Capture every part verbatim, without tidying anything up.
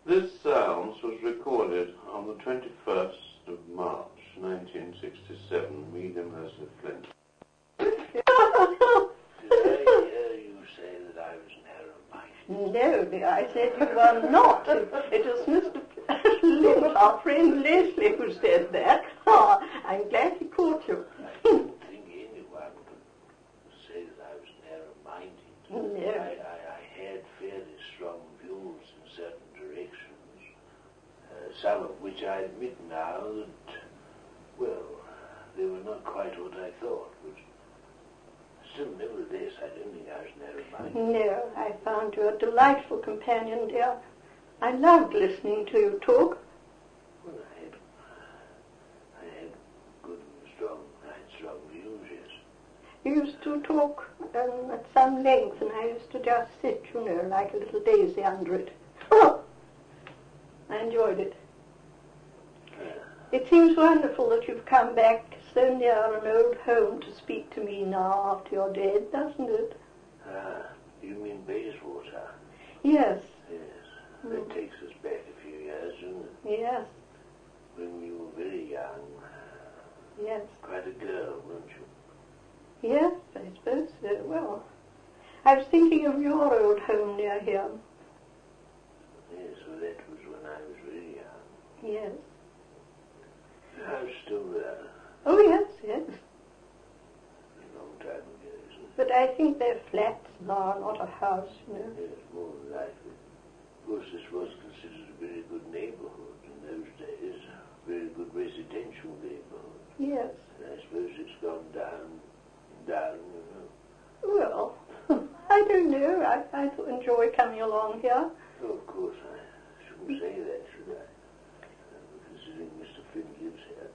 This Sounds was recorded on the twenty-first of March, nineteen sixty-seven, Mead and Leslie Flint. Did I hear you say that I was narrow-minded? No, dear, I said you were not. It was Mister Flint, our friend Leslie, who said that. Oh, I'm glad he caught you. I didn't think anyone could say that I was narrow-minded. No. I, I, I had fairly strong views in certain directions, uh, some of which I admit now that, well, they were not quite what I thought, but still, nevertheless, I don't think I was narrow-minded. No, I found you a delightful companion, dear. I loved listening to you talk. Well, I had, I had good and strong, I had strong views, yes. You used to talk um, at some length, and I used to just sit, you know, like a little daisy under it. I enjoyed it. Uh, It seems wonderful that you've come back so near an old home to speak to me now after you're dead, doesn't it? ah, you mean Bayswater? Yes, Yes. Mm. That takes us back a few years, doesn't it? yes, When you were very young. yes. Quite a girl, weren't you? Yes, I suppose so. Well, I was thinking of your old home near here. Yes, well, that was when I was very young. Yes. The house still there. Oh, yes, yes. A long time ago, isn't it? But I think they're flats now, not a house, you know. Yes, more than likely. Of course, this was considered a very good neighborhood in those days. A very good residential neighborhood. Yes. And I suppose it's gone down, down, you know. Well, I don't know. I, I enjoy coming along here. Oh, of course, I shouldn't say that, should I? Uh, considering Mister Flint lives here.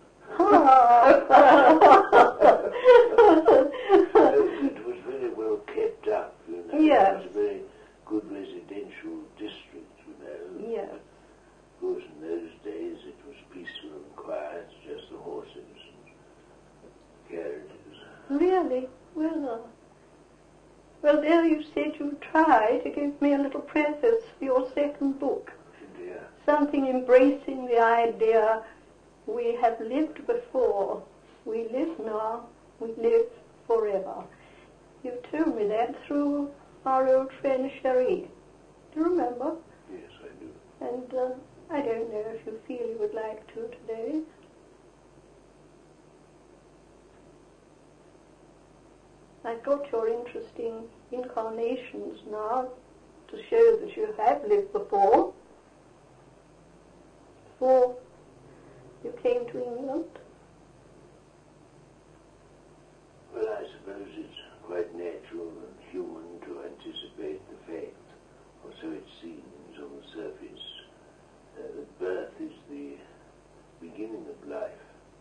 It was very well kept up, you know. Yes. It was a very good residential district, you know. Yes. Of course, in those days it was peaceful and quiet, just the horses and carriages. Really? Well, well, there you said you'd try to give me a little preface for your second book. Dear. Something embracing the idea we have lived before, we live now, we live forever. You told me that through our old friend Cherie. Do you remember? Yes, I do. And uh, I don't know if you feel you would like to today. I've got your interesting incarnations now to show that you have lived before. Before you came to England. Well, I suppose it's quite natural and human to anticipate the fact, or so it seems on the surface, uh, that birth is the beginning of life.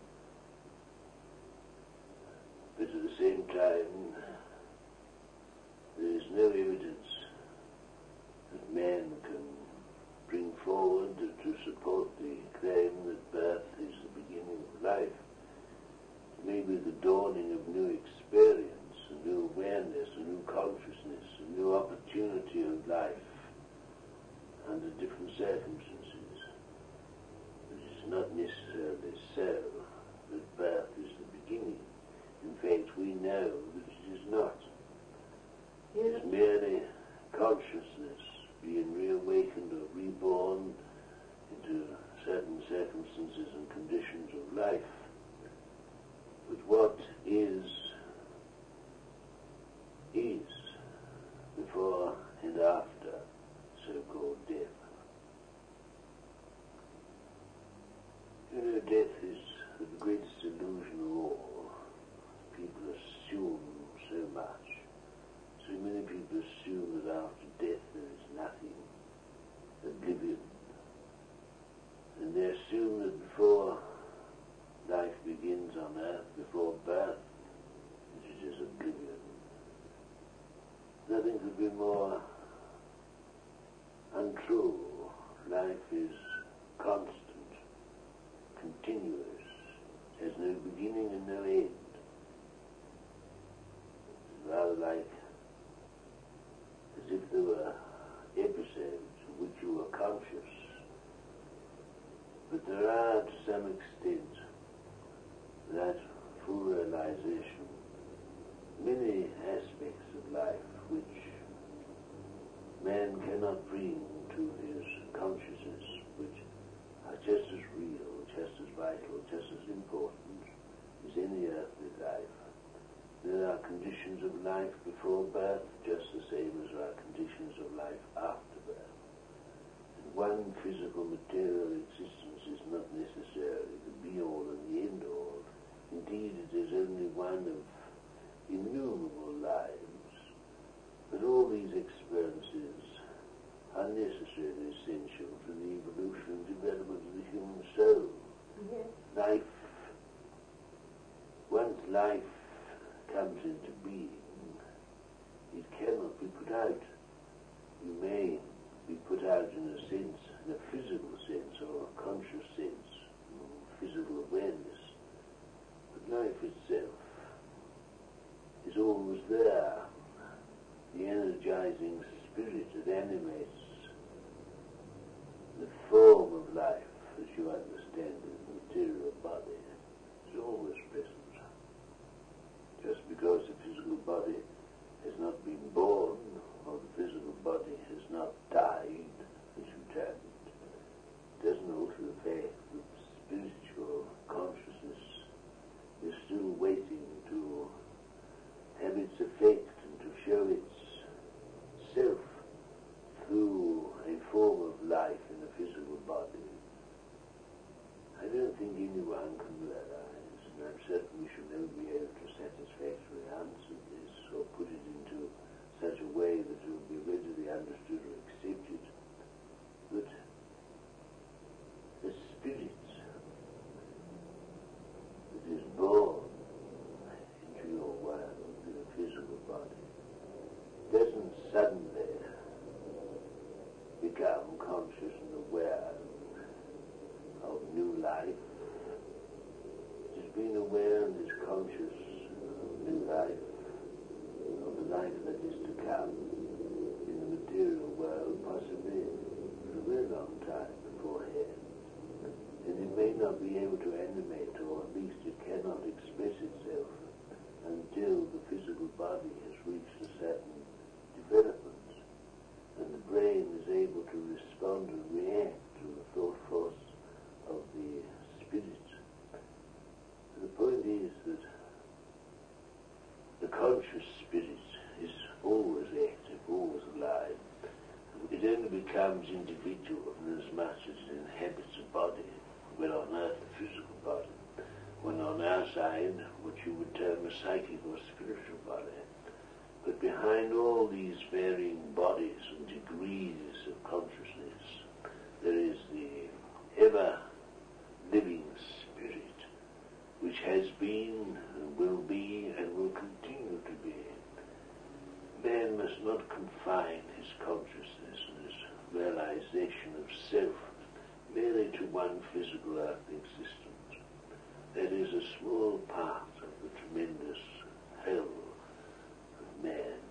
But at the same time, there is no evidence that man can bring forward to support the claim that birth is the beginning of life. Maybe the dawning of new experience, a new awareness, a new consciousness, a new opportunity of life under different circumstances. But it's not necessarily so that birth is the beginning. In fact, we know that it is not. It is merely consciousness being reawakened or reborn into certain circumstances and conditions of life. But what is, is before and after so-called death. You know, death is the greatest illusion of all. People assume so much. So many people assume that after death there is nothing, oblivion. And they assume that before life begins on earth, before birth, it is oblivion. Nothing could be more untrue. Life is constant, continuous, has no beginning and no end. It's rather like as if there were episodes in which you were conscious But there are, to some extent, that full realization, many aspects of life which man cannot bring to his consciousness, which are just as real, just as vital, just as important as any earthly life. There are conditions of life before birth, just the same as there are conditions of life after birth. And one physical material existence is not necessarily the be-all and the end-all. Indeed, it is only one of innumerable lives. But all these experiences are necessarily essential to the evolution and development of the human soul. Yes. Life, once life comes into being, it cannot be put out. You may be put out in a sense, in a physical sense or a conscious sense, physical awareness. But life itself is always there. The energizing spirit that animates the form of life, as you understand it, the material body, is always present. Just because the physical body has not been born, or the physical body has not died, as you term it, doesn't alter the fact that spiritual consciousness is still waiting to have its effect and to show itself through a form of life in the physical body. I don't think anyone can realize, and I'm certain we shall never be able to satisfactorily answer this or put it into such a way that it will be readily understood or accepted, that the spirit that is born into your world in a physical body doesn't suddenly become conscious and aware of new life. It has been aware and is conscious of new life, of the life that is to come in the material world, possibly for a very long time beforehand. And it may not be able to animate, or at least it cannot express itself until the physical body has reached a certain development, and the brain is able to respond and react to the thought force of the spirit. And the point is that the conscious spirit is always active, always alive. It only becomes individual in as much as it inhabits a body, well on earth a physical body, when on our side what you would term a psychic or spiritual body. But behind all these varying bodies and degrees of consciousness, there is the ever-living spirit, which has been, and will be, and will continue to be. Man must not confine his consciousness and his realization of self merely to one physical earthly existence. That is a small part of the tremendous whole of man.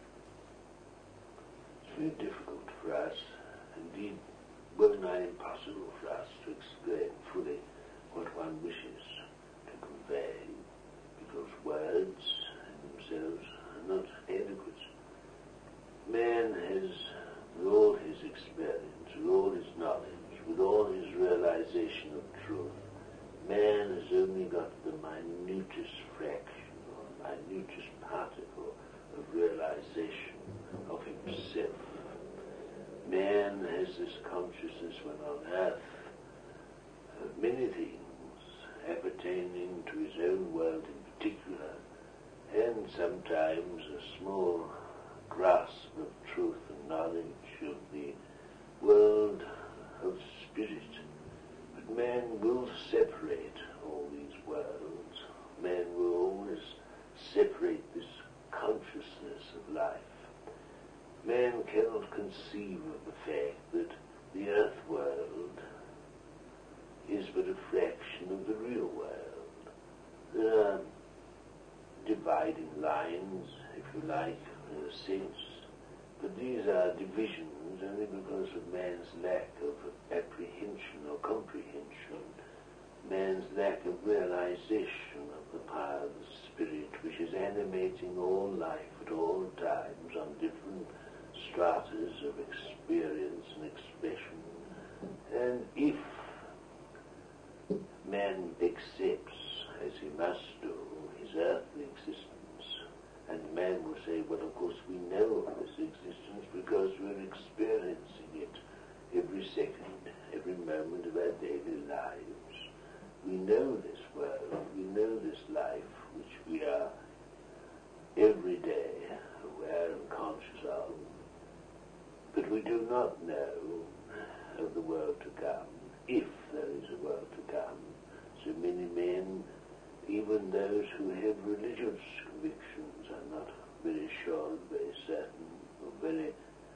It's very difficult for us, indeed well nigh impossible for us to explain fully what one wishes to convey, because words in themselves are not adequate. Man has, with all his experience, with all his knowledge, with all his realization of truth, man has only got the minutest fraction or minutest particle of realization of himself. Man has this consciousness when on earth of many things appertaining to his own world in particular, and sometimes a small grasp of truth and knowledge of the world of spirit. But man will separate all these worlds. Man will always separate this consciousness of life. Man cannot conceive of the fact that the earth world is but a fraction of the real world. There are dividing lines, if you like, in a sense, but these are divisions only because of man's lack of apprehension or comprehension, man's lack of realization of the power of the Spirit, which is animating all life at all times on different stratas of experience and expression. And if man accepts, as he must do, his earthly existence, and man will say, well, of course we know of this existence because we're experiencing it every second, every moment of our daily lives. We know this world, we know this life, which we are every day aware and conscious of, but we do not know of the world to come, if there is a world to come. So many men, even those who have religious convictions, are not very sure, very certain, or very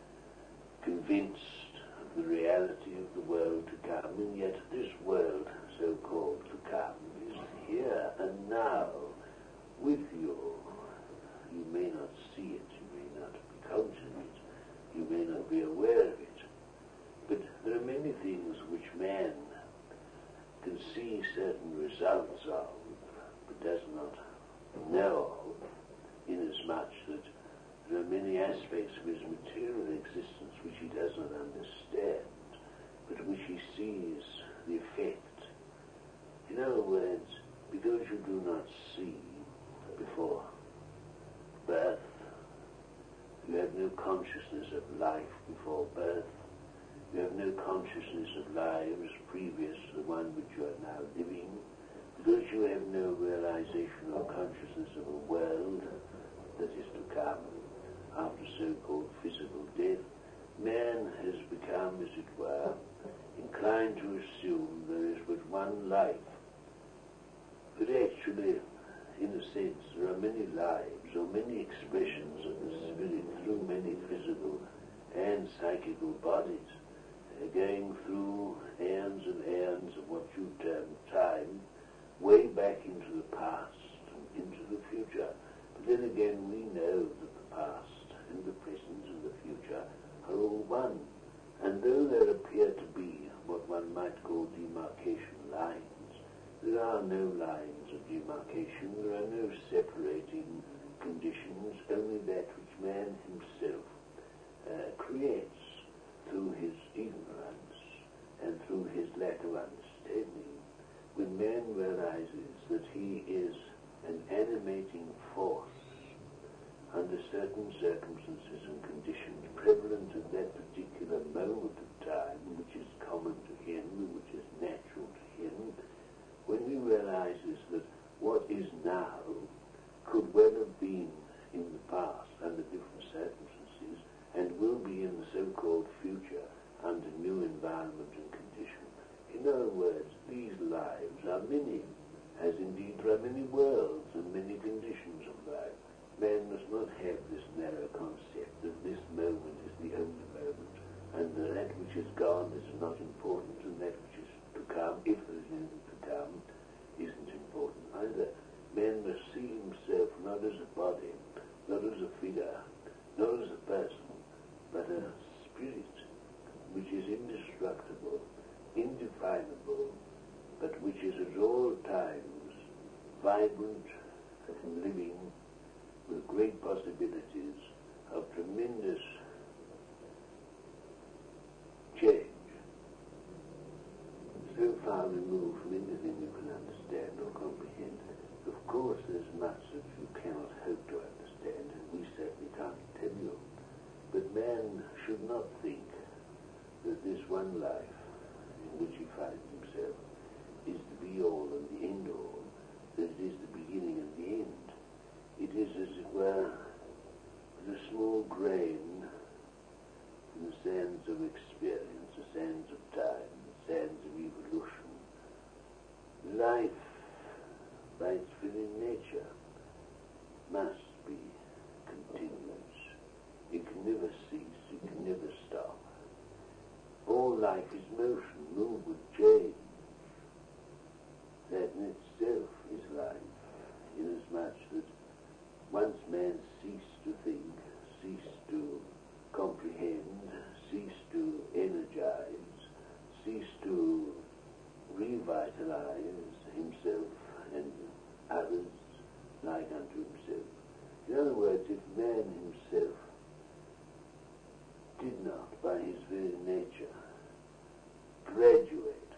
convinced of the reality of the world to come, and yet this world, so-called to come, is here and now with you. You may not see it, you may not be conscious of it, you may not be aware of it, but there are many things which man can see certain results of, but does not know of, inasmuch that there are many aspects of his material existence which he does not understand, but which he sees the effect. In other words, because you do not see before birth, you have no consciousness of life before birth, you have no consciousness of lives previous to the one which you are now living, because you have no realization or consciousness of a world that is to come after so-called physical death, man has become, as it were, inclined to assume there is but one life. But actually, in a sense, there are many lives or many expressions of the Spirit through many physical and psychical bodies, uh, going through eons and eons of what you term time, way back into the past and into the future. But then again, we know that the past and the present and the future are all one. And though there appear to be what one might call demarcation lines, there are no lines of demarcation, there are no separating conditions, only that which man himself uh, creates through his ignorance and through his lack of understanding. When man realizes that he is an animating force under certain circumstances and conditions prevalent at that particular moment of time, which is common to him, which is natural to him, when he realizes that what is now could well have been in the past under different circumstances and will be in the so-called future under new environment and condition. In other words, these lives are many, as indeed there are many worlds and many conditions of life. Man must not have this narrow concept that this moment is the only moment, and that which is gone is not important, and that which is to come, if there is anything to come, isn't important either. Man must see himself not as a body, not as a figure, not as a person, but a spirit, which is indestructible, indefinable, but which is at all times vibrant and living, with great possibilities of tremendous change, so far removed from anything you can understand or comprehend. Of course, there's much that you cannot hope to understand, and we certainly can't tell you. But man should not think that this one life in which he finds himself is the be-all and the end-all, that it is the beginning and the end. It is, as it were, the small grain in the sands of experience, the sands of time, the sands of evolution. Life, by its very nature, must be continuous. It can never cease, it can never stop. All life is motion, movement, change. That in itself is life, inasmuch that once man ceased to think, ceased to comprehend, ceased to did not, by his very nature, graduate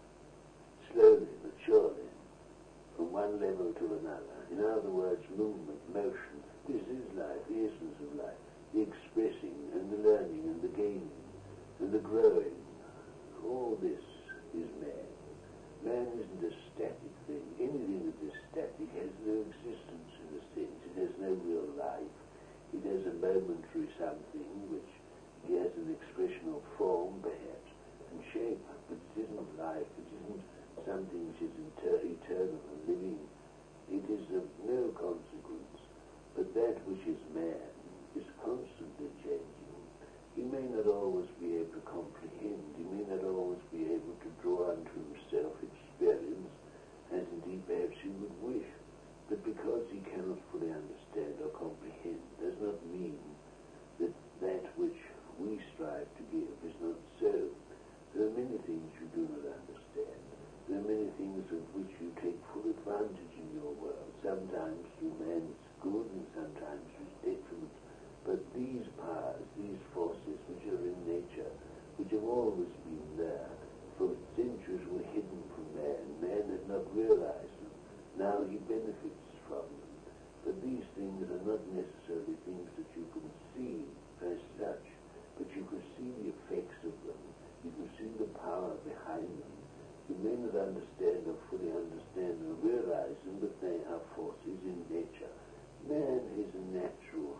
slowly but surely from one level to another. In other words, movement, motion. This is life, the essence of life, the expressing and the learning and the gaining and the growing. All this is man. Man isn't a static thing. Anything that is static has no existence in a sense. It has no real life. It has a momentary something which has an expression of form, perhaps, and shape, but it isn't life. It isn't something which is inter- eternal and living. It is of no consequence. But that which is man is constantly changing. He may not always be able to comprehend. He may not always be able to draw unto himself experience, as indeed perhaps he would wish. But because he cannot fully understand or comprehend does not mean that that which we strive to give is not so. There are many things you do not understand. There are many things of which you take full advantage in your world, sometimes through man's good and sometimes through detriment. But these powers, these forces which are in nature, which have always been there, for centuries were hidden from man. Man had not realized them. Now he benefits from them. But these things are not necessarily things that you can see as such, but you can see the effects of them. You can see the power behind them. You may not understand or fully understand or realize them, but they are forces in nature. Man is a natural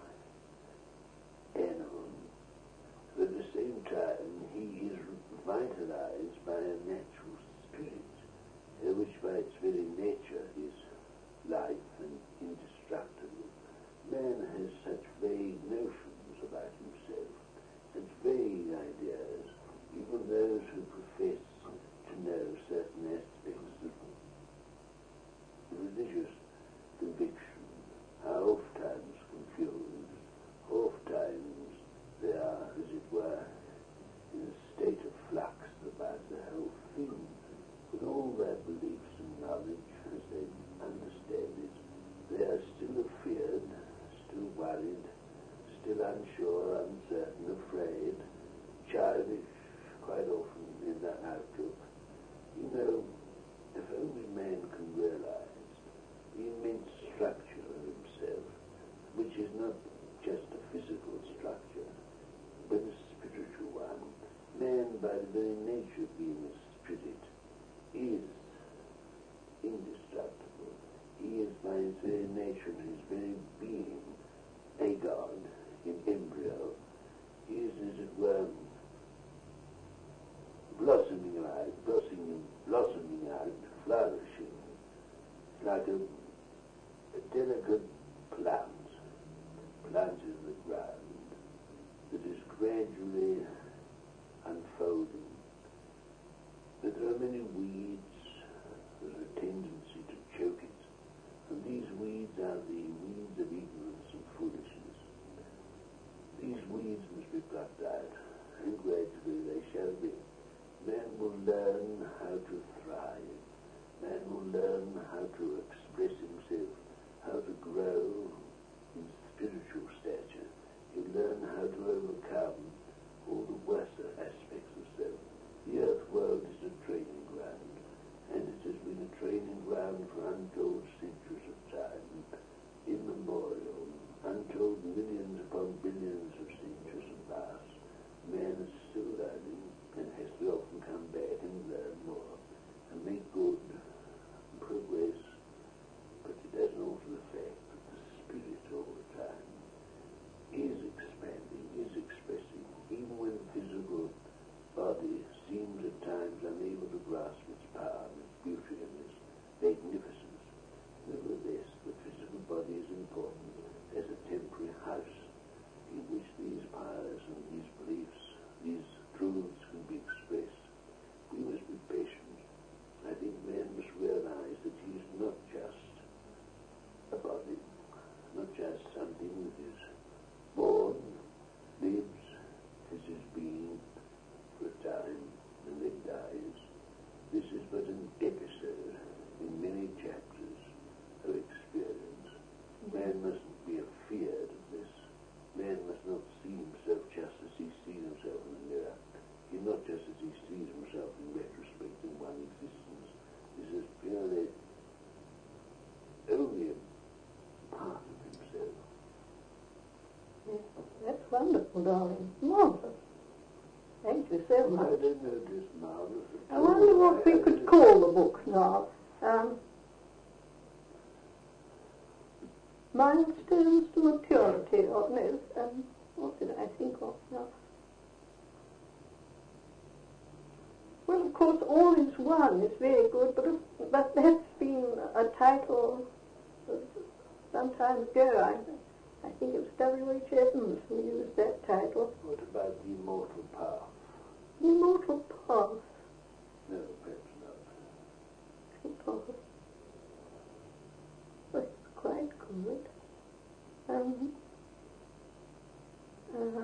animal. But at the same time, he is vitalized by a natural spirit, uh, which by its very nature is life and indestructible. Man has such vague notions about himself, such vague ideas. Even those who profess to know certain aspects of religious conviction are oft-times confused. Oft-times they are, as it were, in a state of flux about the whole thing. With all their beliefs and knowledge, as they understand it, they are still afeared, still worried, still unsure, uncertain, afraid, childish, quite often in that outlook. You know, if only man can realize the immense structure of himself, which is not just a physical structure, but a spiritual one. Man, by the very nature of being a spirit, is indestructible. He is, by his very nature and his very being, a God in embryo. He is, as it were, blossoming out, blossoming, blossoming out, flourishing, like a, a delicate plant, planted in the ground, that is gradually unfolding. But there are many weeds, there's a tendency to choke it, and these weeds are the weeds of ignorance and foolishness. These weeds must be plucked out, and gradually they shall be. Man will learn how to thrive. Man will learn how to express himself, how to grow in spiritual stature. He'll learn how to overcome all the worst aspects of self. The earth world is a training ground, and it has been a training ground for untold centuries of time, immemorial, untold millions upon billions of centuries have passed. Man is still learning, and has to often come back and learn more, and make good progress, but it doesn't alter the fact that the spirit all the time is expanding, is expressing, wonderful, darling. Marvellous. Thank you so much. I don't know this marvellous. I wonder what we could call the book now. Um, Milestones to Maturity, or no, um, what did I think of now? Well, of course, All is One is very good, but, but that's been a title some time ago. I, I think it was W H Evans who used that title. What about The Immortal Path? The Immortal Path. No, perhaps not. Path. Well, it's quite good. Um, uh,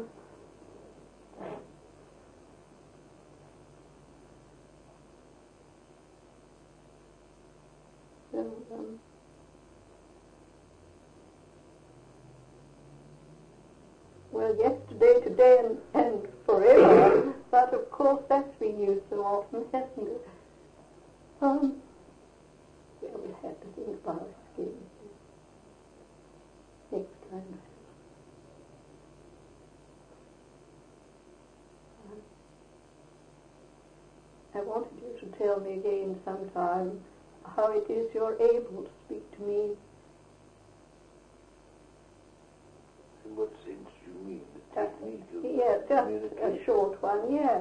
so, um, well, yesterday, today, and, and forever, but of course that's been used so often, hasn't it? Um, well, we'll have to think about it again next time. Um, I wanted you to tell me again sometime how it is you're able to speak to me. In what sense do you mean? The Just, technique of yes, just communication? a short one, yes.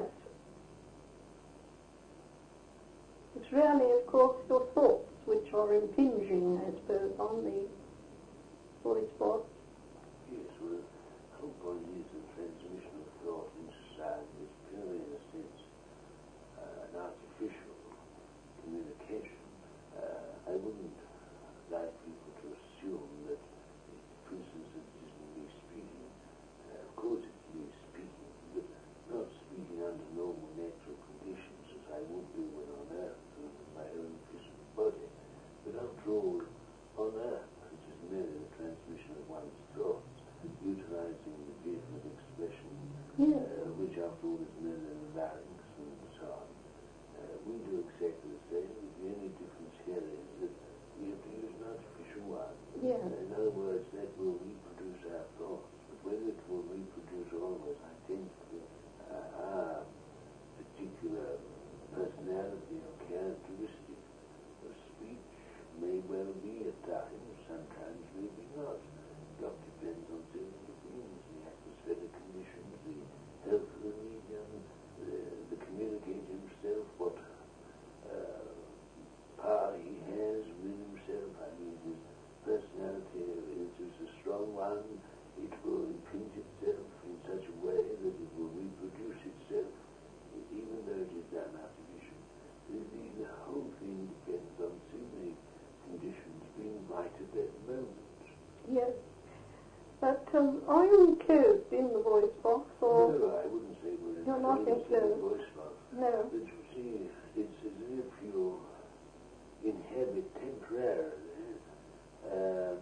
It's really, of course, your thoughts which are impinging, I suppose, on the voice box. Yes, well, the whole point is the transmission of thought in society is purely, in a sense, uh, an artificial communication. Uh, I wouldn't like people to assume that, for instance, that it isn't me speaking. Uh, of course it's me speaking, but not speaking under normal natural conditions as I would do when on earth with my own physical body. But after all, on earth, which is merely the transmission of one's thoughts, utilizing the vehicle of expression, Yes. uh, which after all is merely the larynx and so on. Uh, we do exactly the same, but the only difference here is that we have to use an artificial one. Yes. Uh, in other words, that will reproduce our thoughts. But whether it will reproduce always, I think, uh, our particular personality or characteristic of speech may well be at times, sometimes maybe not. It all depends on several things, the atmospheric conditions, the health of the medium, the, the communicator himself, what uh, power he has with himself. I mean, his personality is, is a strong one. It will impinge itself in such a way that it will reproduce itself, even though it is done artificial. The, the, the whole thing depends on so many conditions being right at that moment. Yes. But um, are you enclosed in the voice box, or? No, I wouldn't say we're You're not enclosed in the enclosed. voice box. No. But you see, it's as if you inhabit temporarily, um,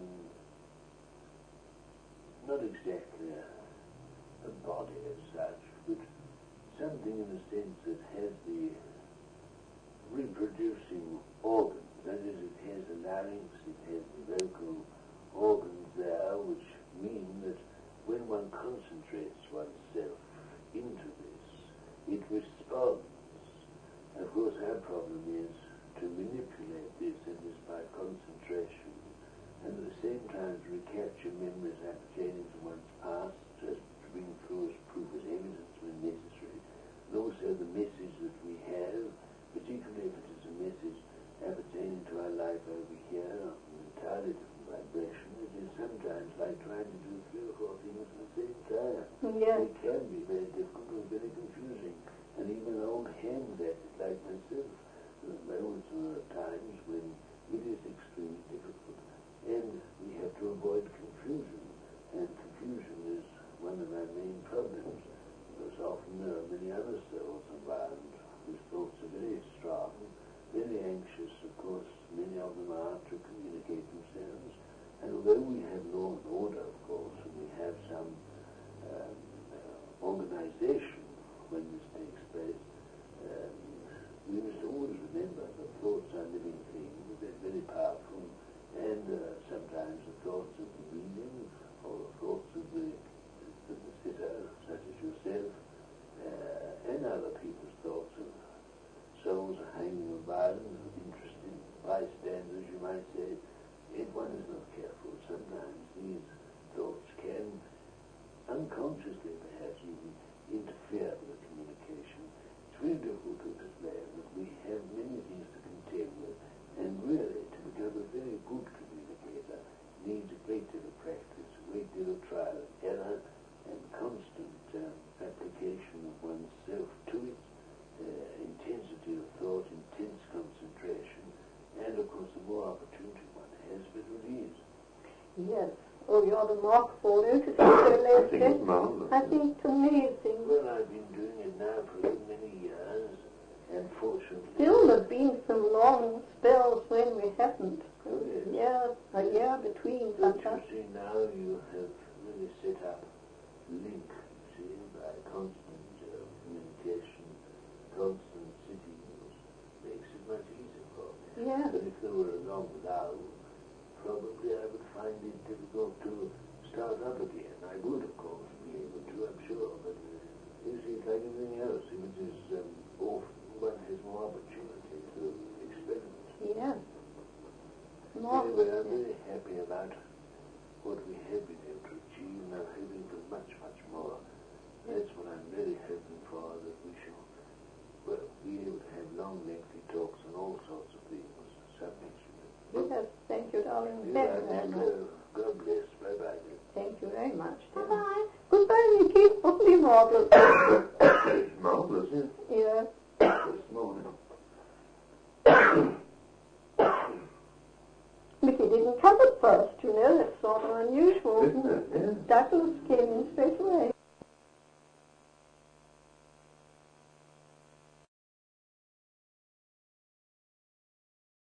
not exactly a, a body as such, but something in a sense that has the reproducing organs. That is, it has the larynx, it has the vocal organs there, which mean that when one concentrates oneself into this, it responds. Of course, our problem is to manipulate this, and is by concentration, and at the same time to recapture memories appertaining to one's past, just to bring through as proof as evidence when necessary, and also the message that we have, particularly if it is a message appertaining to our life over here, on an entirely different vibration. It is sometimes like trying to do three or four things at the same time. Yes. It can be very difficult and very confusing, and even old hands at it, like myself. There are moments or times when it is extremely difficult, and we have to avoid confusion, and confusion is one of our main problems, because often there are many other souls around whose thoughts are very strong, very anxious. Of course, many of them are to communicate themselves, and although we have law and order, of course, and we have some um, uh, organization when this takes place, um, we must always remember that thoughts are living things, they're very powerful, and uh, sometimes the thoughts of the medium or the thoughts of the, of the sitter, so you're remarkable. Don't you think so, I Leslie? think it's marvellous. I think it's amazing. Well, I've been doing it now for many years, and fortunately... Still, there have been some long spells when we haven't. Oh, yes. Yeah, a year between Don't you sometimes. see, now you have really set up link, see, by constant uh, communication, constant sitting, makes it much easier for me. Yeah. But if there were a long lull, probably I would find it difficult to start up again. I would, of course, be able to, I'm sure, but you see, it's like anything else. If it is um, off, one has more opportunity to experiment. Yeah. Anyway, Marvelous. I'm very happy about what we have been able to achieve, and I'm hoping for much, much more. That's what I'm really hoping for, that we shall, well, be able to have long, lengthy talks on all sorts of things, subjects. Yes, thank you, darling. You Thank are you very to much. go. God bless. Bye-bye. Thank you very much. Bye-bye. Goodbye, Nicky. Only marvelous. It's marvellous, isn't it? Yeah. This morning. Mickey didn't come at first, you know. That's sort of unusual. Isn't it? Yeah. Douglas came in straight away.